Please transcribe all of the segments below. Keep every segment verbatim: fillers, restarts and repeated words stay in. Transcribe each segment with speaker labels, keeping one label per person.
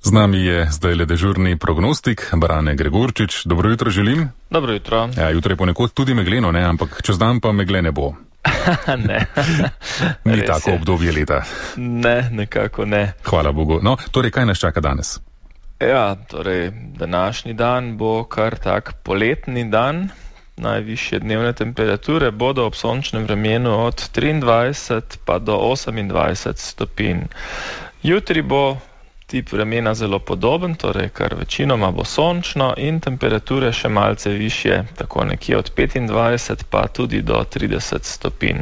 Speaker 1: Z nami je zdaj le dežurni prognostik Brane Gregorčič. Dobro jutro želim.
Speaker 2: Dobro jutro.
Speaker 1: Ja, jutro je ponekod tudi megleno, ne? Ampak čez dan pa megle ne bo.
Speaker 2: Ne.
Speaker 1: Ni tako obdobje leta.
Speaker 2: Ne, nekako ne.
Speaker 1: Hvala Bogu. No, torej, kaj nas čaka danes?
Speaker 2: Ja, torej, današnji dan bo kar tak poletni dan. Najvišje dnevne temperature bodo ob sončnem vremenu od triindvajset pa do osemindvajset stopinj. Jutri bo tip vremena zelo podoben, torej kar večinoma bo sončno in temperature še malce višje, tako nekje od petindvajset pa tudi do trideset stopinj.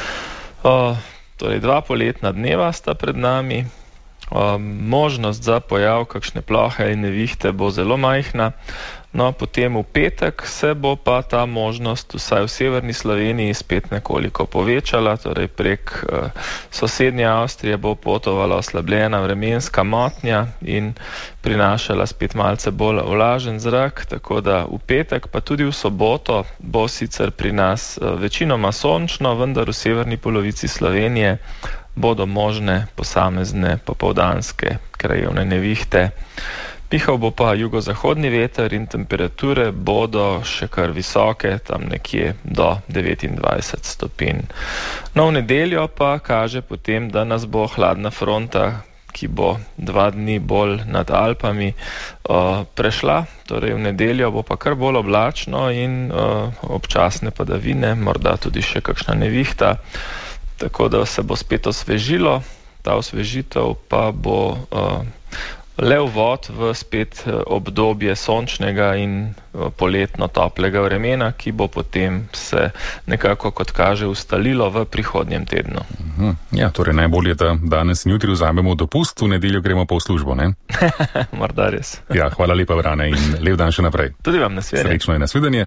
Speaker 2: O, torej dva poletna dneva sta pred nami. O, možnost za pojav kakšne plohe in nevihte bo zelo majhna. No, potem v petek se bo pa ta možnost vsaj v severni Sloveniji spet nekoliko povečala, torej prek uh, sosednje Avstrije bo potovala oslabljena vremenska motnja in prinašala spet malce bolj vlažen zrak, tako da v petek pa tudi v soboto bo sicer pri nas uh, večinoma sončno, vendar v severni polovici Slovenije bodo možne posamezne popoldanske krajevne nevihte. Pihal bo pa jugozahodni veter in temperature bodo še kar visoke, tam nekje do devetindvajset stopinj. No, v nedeljo pa kaže potem, da nas bo hladna fronta, ki bo dva dni bolj nad Alpami, uh, prešla. Torej v nedeljo bo pa kar bolj oblačno in uh, občasne padavine, morda tudi še kakšna nevihta, tako da se bo spet osvežilo. Ta osvežitev pa bo uh, le uvod v spet obdobje sončnega in poletno toplega vremena, ki bo potem se nekako, kot kaže, ustalilo v prihodnjem tednu.
Speaker 1: Uh-huh. Ja, torej najbolje, da danes in jutri vzamemo dopust, v nedeljo gremo pa v službo, ne?
Speaker 2: Morda res.
Speaker 1: Ja, hvala lepa, Brane, in lep dan še naprej.
Speaker 2: Tudi vam nasvidenje.
Speaker 1: Srečno in nasvidenje.